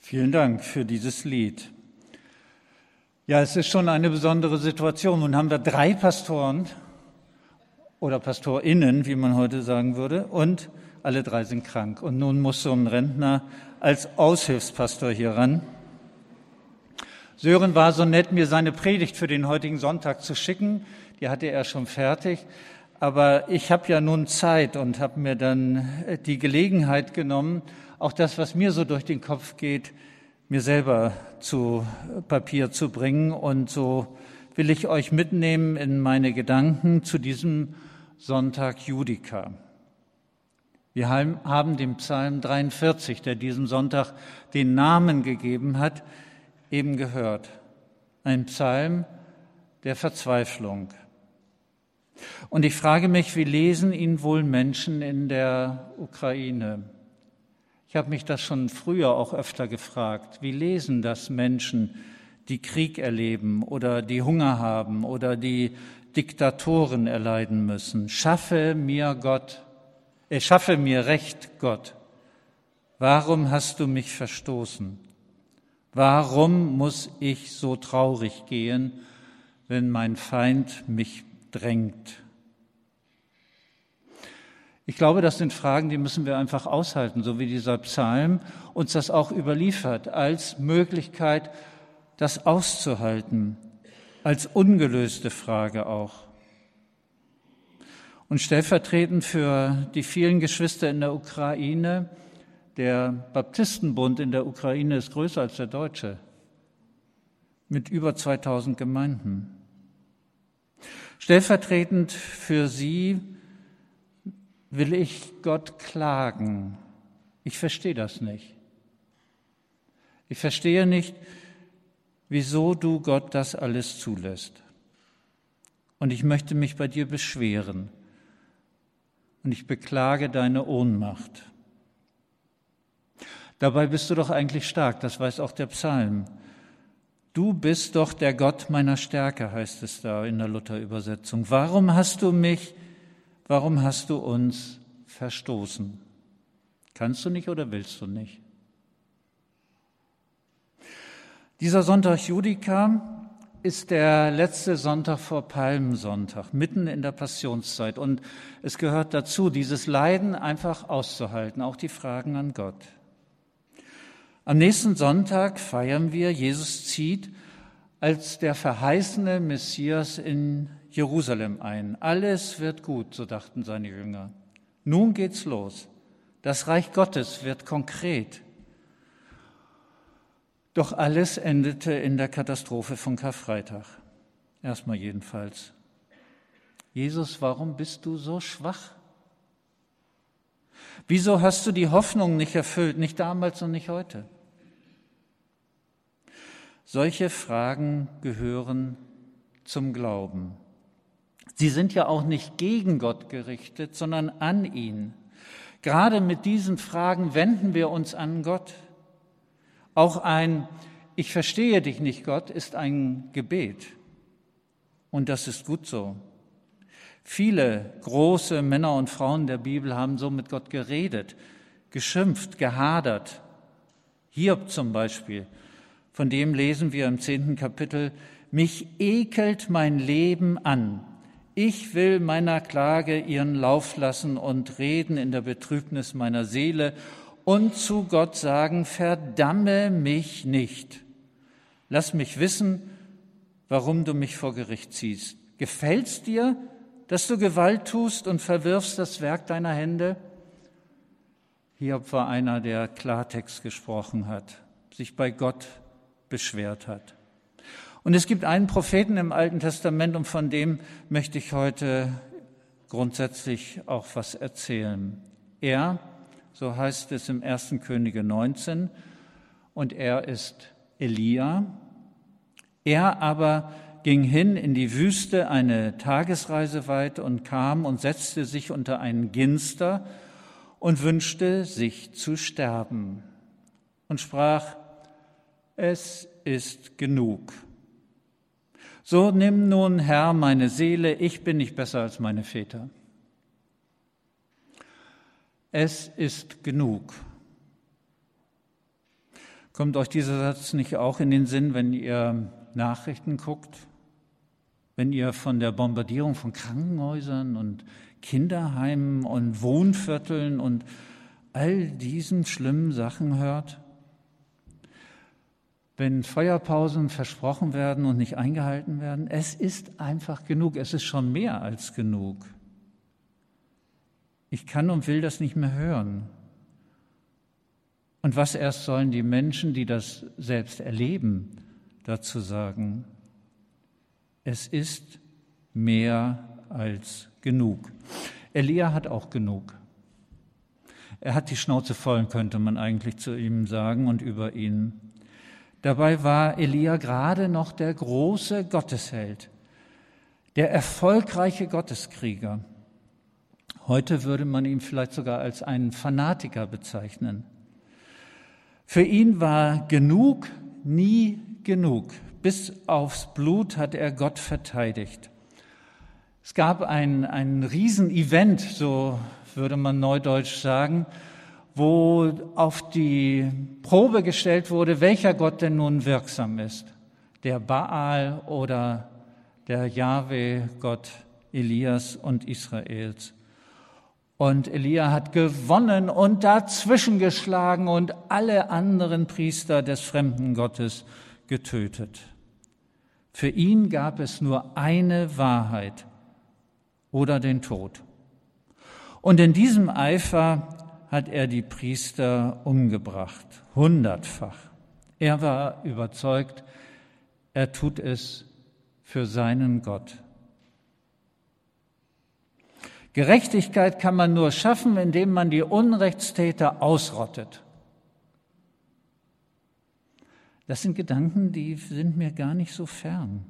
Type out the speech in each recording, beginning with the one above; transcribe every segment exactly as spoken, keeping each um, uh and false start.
Vielen Dank für dieses Lied. Ja, es ist schon eine besondere Situation. Nun haben wir drei Pastoren oder PastorInnen, wie man heute sagen würde, und alle drei sind krank. Und nun muss so ein Rentner als Aushilfspastor hier ran. Sören war so nett, mir seine Predigt für den heutigen Sonntag zu schicken. Die hatte er schon fertig. Aber ich habe ja nun Zeit und habe mir dann die Gelegenheit genommen, auch das, was mir so durch den Kopf geht, mir selber zu Papier zu bringen. Und so will ich euch mitnehmen in meine Gedanken zu diesem Sonntag Judika. Wir haben den Psalm dreiundvierzig, der diesem Sonntag den Namen gegeben hat, eben gehört. Ein Psalm der Verzweiflung. Und ich frage mich, wie lesen ihn wohl Menschen in der Ukraine? Ich habe mich das schon früher auch öfter gefragt. Wie lesen das Menschen, die Krieg erleben oder die Hunger haben oder die Diktatoren erleiden müssen? Schaffe mir Gott, äh, schaffe mir Recht, Gott. Warum hast du mich verstoßen? Warum muss ich so traurig gehen, wenn mein Feind mich drängt? Ich glaube, das sind Fragen, die müssen wir einfach aushalten, so wie dieser Psalm uns das auch überliefert, als Möglichkeit, das auszuhalten, als ungelöste Frage auch. Und stellvertretend für die vielen Geschwister in der Ukraine, der Baptistenbund in der Ukraine ist größer als der deutsche, mit über zweitausend Gemeinden. Stellvertretend für sie will ich Gott klagen. Ich verstehe das nicht. Ich verstehe nicht, wieso du, Gott, das alles zulässt. Und ich möchte mich bei dir beschweren. Und ich beklage deine Ohnmacht. Dabei bist du doch eigentlich stark, das weiß auch der Psalm. Du bist doch der Gott meiner Stärke, heißt es da in der Luther-Übersetzung. Warum hast du mich Warum hast du uns verstoßen? Kannst du nicht oder willst du nicht? Dieser Sonntag Judika ist der letzte Sonntag vor Palmsonntag, mitten in der Passionszeit. Und es gehört dazu, dieses Leiden einfach auszuhalten, auch die Fragen an Gott. Am nächsten Sonntag feiern wir, Jesus zieht als der verheißene Messias in Jerusalem ein. Alles wird gut, so dachten seine Jünger. Nun geht's los. Das Reich Gottes wird konkret. Doch alles endete in der Katastrophe von Karfreitag. Erstmal jedenfalls. Jesus, warum bist du so schwach? Wieso hast du die Hoffnung nicht erfüllt, nicht damals und nicht heute? Solche Fragen gehören zum Glauben. Sie sind ja auch nicht gegen Gott gerichtet, sondern an ihn. Gerade mit diesen Fragen wenden wir uns an Gott. Auch ein Ich verstehe dich nicht, Gott, ist ein Gebet. Und das ist gut so. Viele große Männer und Frauen der Bibel haben so mit Gott geredet, geschimpft, gehadert. Hiob zum Beispiel, von dem lesen wir im zehnten Kapitel, mich ekelt mein Leben an. Ich will meiner Klage ihren Lauf lassen und reden in der Betrübnis meiner Seele und zu Gott sagen, verdamme mich nicht. Lass mich wissen, warum du mich vor Gericht ziehst. Gefällt's dir, dass du Gewalt tust und verwirfst das Werk deiner Hände? Hiob war einer, der Klartext gesprochen hat, sich bei Gott beschwert hat. Und es gibt einen Propheten im Alten Testament, und von dem möchte ich heute grundsätzlich auch was erzählen. Er, so heißt es im ersten Könige neunzehn, und er ist Elia. Er aber ging hin in die Wüste eine Tagesreise weit und kam und setzte sich unter einen Ginster und wünschte, sich zu sterben und sprach, es ist genug. So nimm nun, Herr, meine Seele, ich bin nicht besser als meine Väter. Es ist genug. Kommt euch dieser Satz nicht auch in den Sinn, wenn ihr Nachrichten guckt? Wenn ihr von der Bombardierung von Krankenhäusern und Kinderheimen und Wohnvierteln und all diesen schlimmen Sachen hört? Wenn Feuerpausen versprochen werden und nicht eingehalten werden? Es ist einfach genug, es ist schon mehr als genug. Ich kann und will das nicht mehr hören. Und was erst sollen die Menschen, die das selbst erleben, dazu sagen? Es ist mehr als genug. Elia hat auch genug. Er hat die Schnauze voll, könnte man eigentlich zu ihm sagen und über ihn. Dabei war Elia gerade noch der große Gottesheld, der erfolgreiche Gotteskrieger. Heute würde man ihn vielleicht sogar als einen Fanatiker bezeichnen. Für ihn war genug nie genug. Bis aufs Blut hat er Gott verteidigt. Es gab ein, ein Riesenevent, so würde man neudeutsch sagen, wo auf die Probe gestellt wurde, welcher Gott denn nun wirksam ist. Der Baal oder der Jahwe-Gott Elias und Israels. Und Elia hat gewonnen und dazwischen geschlagen und alle anderen Priester des fremden Gottes getötet. Für ihn gab es nur eine Wahrheit oder den Tod. Und in diesem Eifer hat er die Priester umgebracht, hundertfach. Er war überzeugt, er tut es für seinen Gott. Gerechtigkeit kann man nur schaffen, indem man die Unrechtstäter ausrottet. Das sind Gedanken, die sind mir gar nicht so fern.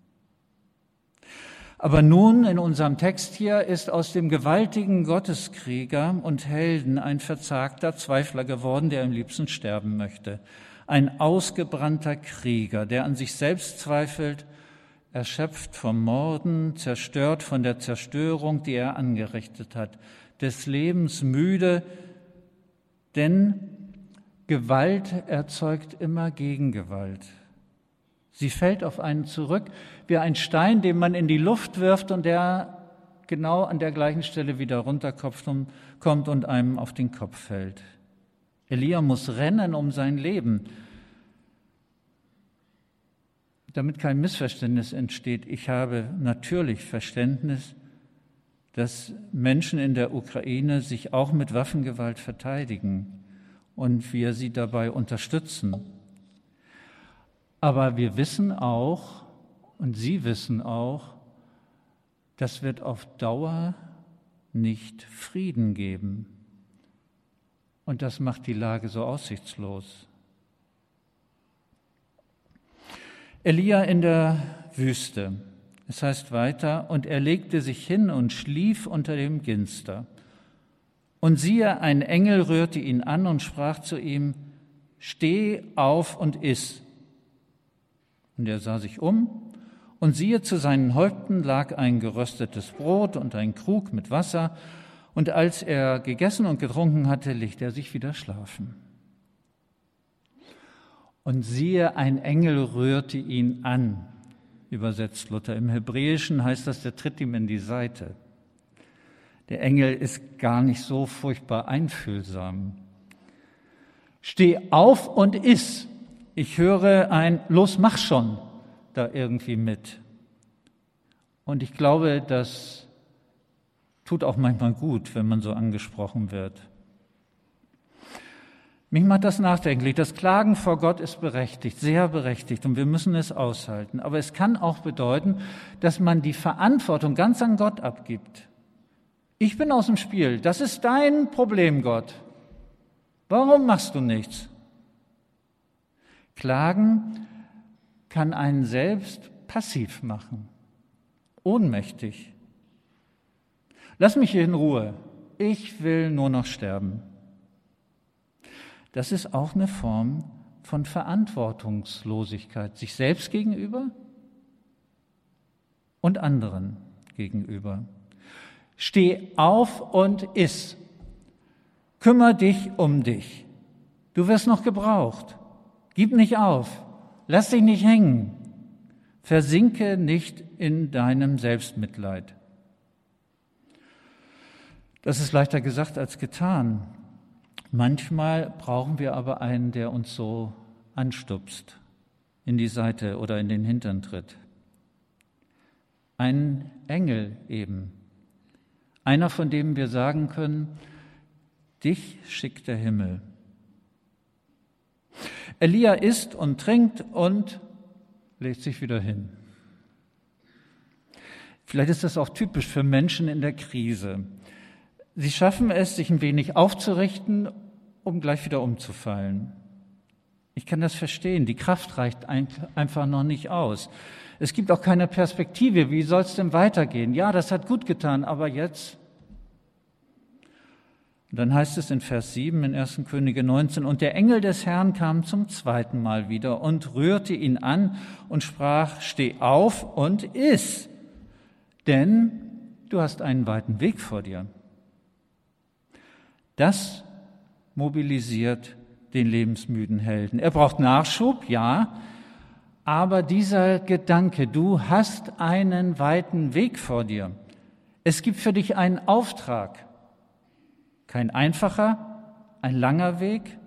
Aber nun in unserem Text hier ist aus dem gewaltigen Gotteskrieger und Helden ein verzagter Zweifler geworden, der am liebsten sterben möchte. Ein ausgebrannter Krieger, der an sich selbst zweifelt, erschöpft vom Morden, zerstört von der Zerstörung, die er angerichtet hat, des Lebens müde, denn Gewalt erzeugt immer Gegengewalt. Sie fällt auf einen zurück, wie ein Stein, den man in die Luft wirft und der genau an der gleichen Stelle wieder runterkommt und einem auf den Kopf fällt. Elia muss rennen um sein Leben. Damit kein Missverständnis entsteht, ich habe natürlich Verständnis, dass Menschen in der Ukraine sich auch mit Waffengewalt verteidigen und wir sie dabei unterstützen. Aber wir wissen auch, und Sie wissen auch, das wird auf Dauer nicht Frieden geben. Und das macht die Lage so aussichtslos. Elia in der Wüste. Es heißt weiter, und er legte sich hin und schlief unter dem Ginster. Und siehe, ein Engel rührte ihn an und sprach zu ihm, steh auf und iss. Und er sah sich um, und siehe, zu seinen Häupten lag ein geröstetes Brot und ein Krug mit Wasser, und als er gegessen und getrunken hatte, legte er sich wieder schlafen. Und siehe, ein Engel rührte ihn an, übersetzt Luther. Im Hebräischen heißt das, der tritt ihm in die Seite. Der Engel ist gar nicht so furchtbar einfühlsam. Steh auf und iss. Ich höre ein Los, mach schon da irgendwie mit. Und ich glaube, das tut auch manchmal gut, wenn man so angesprochen wird. Mich macht das nachdenklich. Das Klagen vor Gott ist berechtigt, sehr berechtigt, und wir müssen es aushalten. Aber es kann auch bedeuten, dass man die Verantwortung ganz an Gott abgibt. Ich bin aus dem Spiel. Das ist dein Problem, Gott. Warum machst du nichts? Klagen kann einen selbst passiv machen, ohnmächtig. Lass mich hier in Ruhe. Ich will nur noch sterben. Das ist auch eine Form von Verantwortungslosigkeit, sich selbst gegenüber und anderen gegenüber. Steh auf und iss. Kümmer dich um dich. Du wirst noch gebraucht. Gib nicht auf, lass dich nicht hängen, versinke nicht in deinem Selbstmitleid. Das ist leichter gesagt als getan. Manchmal brauchen wir aber einen, der uns so anstupst, in die Seite oder in den Hintern tritt. Ein Engel eben, einer, von dem wir sagen können, dich schickt der Himmel. Elia isst und trinkt und legt sich wieder hin. Vielleicht ist das auch typisch für Menschen in der Krise. Sie schaffen es, sich ein wenig aufzurichten, um gleich wieder umzufallen. Ich kann das verstehen. Die Kraft reicht einfach noch nicht aus. Es gibt auch keine Perspektive. Wie soll es denn weitergehen? Ja, das hat gut getan, aber jetzt? Und dann heißt es in Vers sieben in ersten Könige neunzehn, und der Engel des Herrn kam zum zweiten Mal wieder und rührte ihn an und sprach, steh auf und iss, denn du hast einen weiten Weg vor dir. Das mobilisiert den lebensmüden Helden. Er braucht Nachschub, ja, aber dieser Gedanke, du hast einen weiten Weg vor dir. Es gibt für dich einen Auftrag. Kein einfacher, ein langer Weg.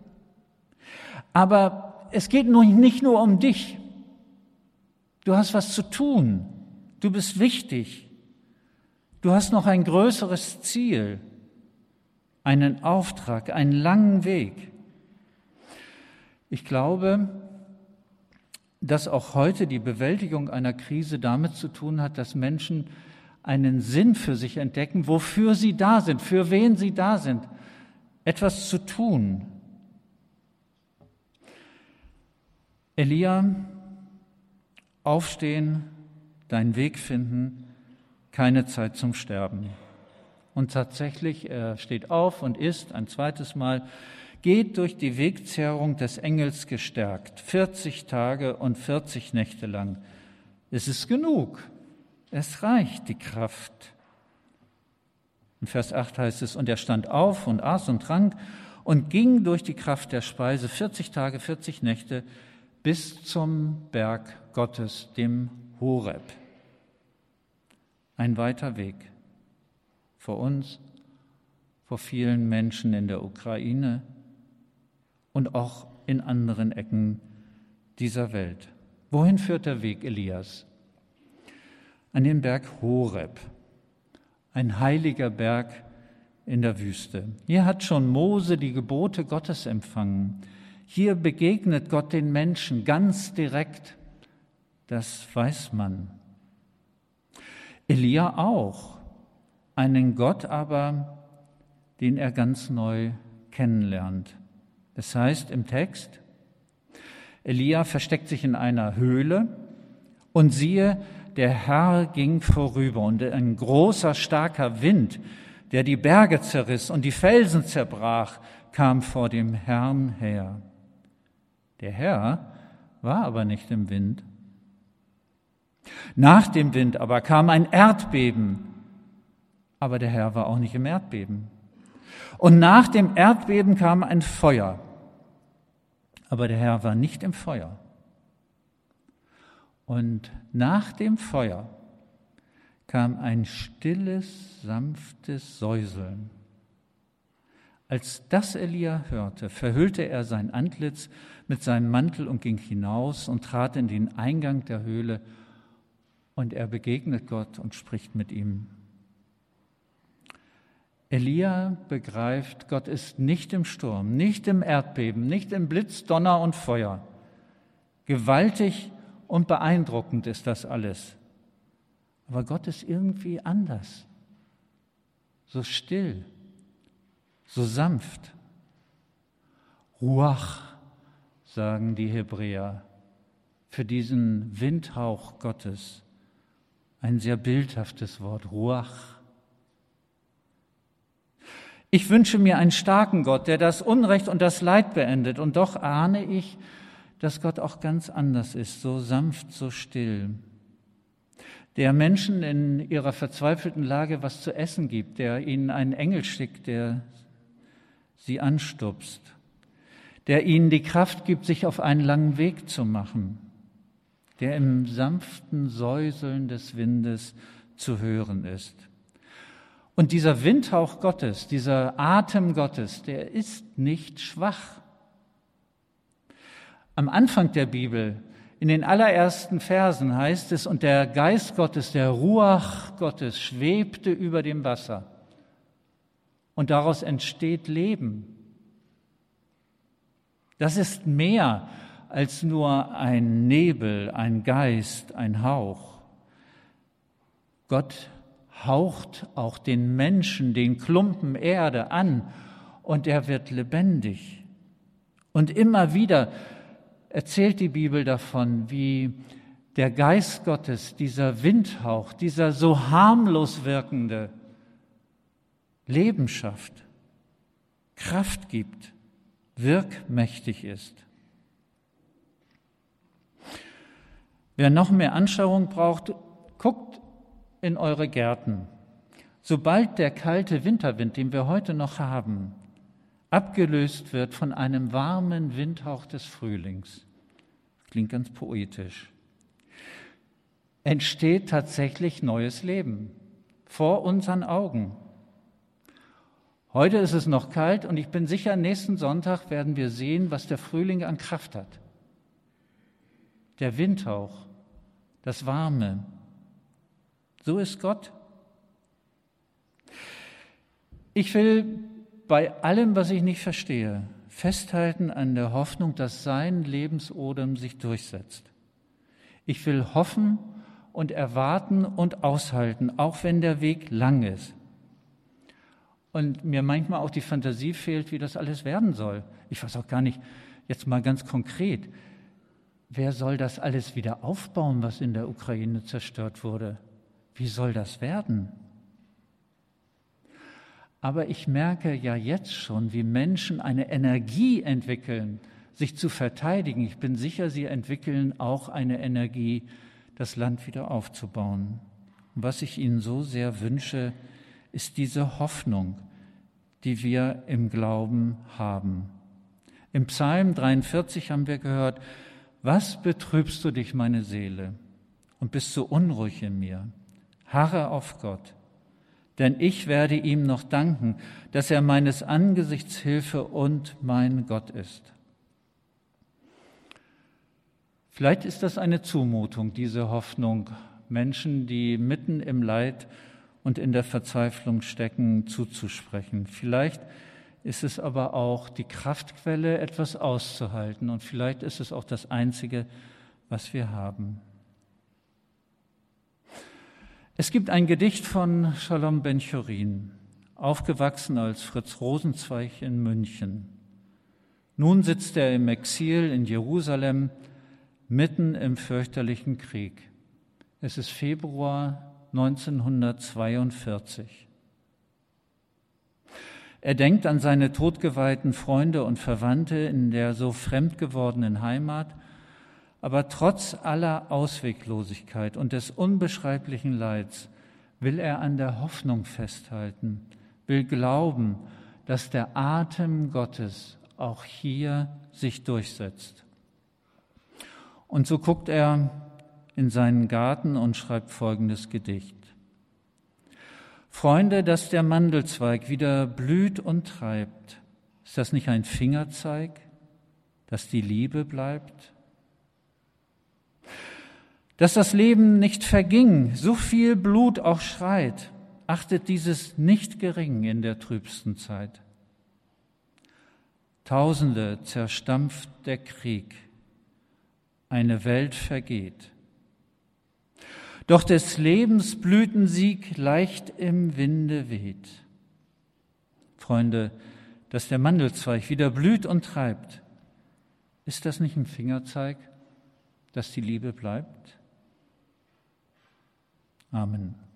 Aber es geht nun nicht nur um dich. Du hast was zu tun. Du bist wichtig. Du hast noch ein größeres Ziel, einen Auftrag, einen langen Weg. Ich glaube, dass auch heute die Bewältigung einer Krise damit zu tun hat, dass Menschen einen Sinn für sich entdecken, wofür sie da sind, für wen sie da sind, etwas zu tun. Elia, aufstehen, deinen Weg finden, keine Zeit zum Sterben. Und tatsächlich, er steht auf und isst ein zweites Mal, geht durch die Wegzehrung des Engels gestärkt, vierzig Tage und vierzig Nächte lang. Es ist genug. Es reicht, die Kraft. In Vers acht heißt es, und er stand auf und aß und trank und ging durch die Kraft der Speise vierzig Tage, vierzig Nächte bis zum Berg Gottes, dem Horeb. Ein weiter Weg vor uns, vor vielen Menschen in der Ukraine und auch in anderen Ecken dieser Welt. Wohin führt der Weg Elias? An den Berg Horeb, ein heiliger Berg in der Wüste. Hier hat schon Mose die Gebote Gottes empfangen. Hier begegnet Gott den Menschen ganz direkt. Das weiß man. Elia auch, einen Gott aber, den er ganz neu kennenlernt. Das heißt im Text, Elia versteckt sich in einer Höhle und siehe, der Herr ging vorüber und ein großer, starker Wind, der die Berge zerriss und die Felsen zerbrach, kam vor dem Herrn her. Der Herr war aber nicht im Wind. Nach dem Wind aber kam ein Erdbeben, aber der Herr war auch nicht im Erdbeben. Und nach dem Erdbeben kam ein Feuer, aber der Herr war nicht im Feuer. Und nach dem Feuer kam ein stilles, sanftes Säuseln. Als das Elia hörte, verhüllte er sein Antlitz mit seinem Mantel und ging hinaus und trat in den Eingang der Höhle, und er begegnet Gott und spricht mit ihm. Elia begreift, Gott ist nicht im Sturm, nicht im Erdbeben, nicht im Blitz, Donner und Feuer. Gewaltig und beeindruckend ist das alles. Aber Gott ist irgendwie anders, so still, so sanft. Ruach, sagen die Hebräer, für diesen Windhauch Gottes. Ein sehr bildhaftes Wort, Ruach. Ich wünsche mir einen starken Gott, der das Unrecht und das Leid beendet. Und doch ahne ich, dass Gott auch ganz anders ist, so sanft, so still. Der Menschen in ihrer verzweifelten Lage was zu essen gibt, der ihnen einen Engel schickt, der sie anstupst. der ihnen die Kraft gibt, sich auf einen langen Weg zu machen, der im sanften Säuseln des Windes zu hören ist. Und dieser Windhauch Gottes, dieser Atem Gottes, der ist nicht schwach. Am Anfang der Bibel, in den allerersten Versen heißt es, und der Geist Gottes, der Ruach Gottes, schwebte über dem Wasser. Und daraus entsteht Leben. Das ist mehr als nur ein Nebel, ein Geist, ein Hauch. Gott haucht auch den Menschen, den Klumpen Erde an und er wird lebendig. Und immer wieder erzählt die Bibel davon, wie der Geist Gottes, dieser Windhauch, dieser so harmlos wirkende Leben schafft, Kraft gibt, wirkmächtig ist. Wer noch mehr Anschauung braucht, guckt in eure Gärten. Sobald der kalte Winterwind, den wir heute noch haben, abgelöst wird von einem warmen Windhauch des Frühlings, klingt ganz poetisch, entsteht tatsächlich neues Leben vor unseren Augen. Heute ist es noch kalt und ich bin sicher, nächsten Sonntag werden wir sehen, was der Frühling an Kraft hat. Der Windhauch, das Warme. So ist Gott. Ich will bei allem, was ich nicht verstehe, festhalten an der Hoffnung, dass sein Lebensodem sich durchsetzt. Ich will hoffen und erwarten und aushalten, auch wenn der Weg lang ist. Und mir manchmal auch die Fantasie fehlt, wie das alles werden soll. Ich weiß auch gar nicht, jetzt mal ganz konkret, wer soll das alles wieder aufbauen, was in der Ukraine zerstört wurde? Wie soll das werden? Aber ich merke ja jetzt schon, wie Menschen eine Energie entwickeln, sich zu verteidigen. Ich bin sicher, sie entwickeln auch eine Energie, das Land wieder aufzubauen. Und was ich ihnen so sehr wünsche, ist diese Hoffnung, die wir im Glauben haben. Im Psalm dreiundvierzig haben wir gehört, was betrübst du dich, meine Seele, und bist so unruhig in mir? Harre auf Gott, denn ich werde ihm noch danken, dass er meines Angesichts Hilfe und mein Gott ist. Vielleicht ist das eine Zumutung, diese Hoffnung, Menschen, die mitten im Leid und in der Verzweiflung stecken, zuzusprechen. Vielleicht ist es aber auch die Kraftquelle, etwas auszuhalten, und vielleicht ist es auch das Einzige, was wir haben. Es gibt ein Gedicht von Shalom Ben-Chorin, aufgewachsen als Fritz Rosenzweig in München. Nun sitzt er im Exil in Jerusalem, mitten im fürchterlichen Krieg. Es ist Februar neunzehnhundertzweiundvierzig. Er denkt an seine todgeweihten Freunde und Verwandte in der so fremd gewordenen Heimat, aber trotz aller Ausweglosigkeit und des unbeschreiblichen Leids will er an der Hoffnung festhalten, will glauben, dass der Atem Gottes auch hier sich durchsetzt. Und so guckt er in seinen Garten und schreibt folgendes Gedicht. Freunde, dass der Mandelzweig wieder blüht und treibt, ist das nicht ein Fingerzeig, dass die Liebe bleibt? Dass das Leben nicht verging, so viel Blut auch schreit, achtet dieses nicht gering in der trübsten Zeit. Tausende zerstampft der Krieg, eine Welt vergeht. Doch des Lebens Blütensieg leicht im Winde weht. Freunde, dass der Mandelzweig wieder blüht und treibt, ist das nicht ein Fingerzeig, dass die Liebe bleibt? Amen.